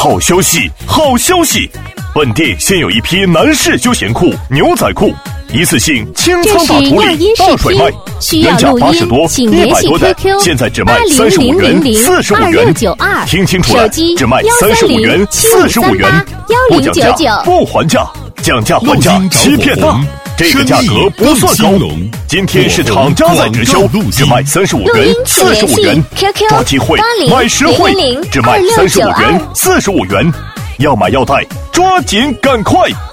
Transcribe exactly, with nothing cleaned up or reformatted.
好消息，好消息！本店现有一批男士休闲裤、牛仔裤，一次性清仓大处理、大甩卖，原价八十多、一百多的，现在只卖三十五元、四十五元。听清楚了，只卖三十五元、四十五元，不讲价不还价，讲价还价欺骗大。这个价格不算高，今天是厂家在直销，只卖三十五元、四十五元，抓机会买实惠，只卖三十五元、四十五元，要买要带，抓紧赶快！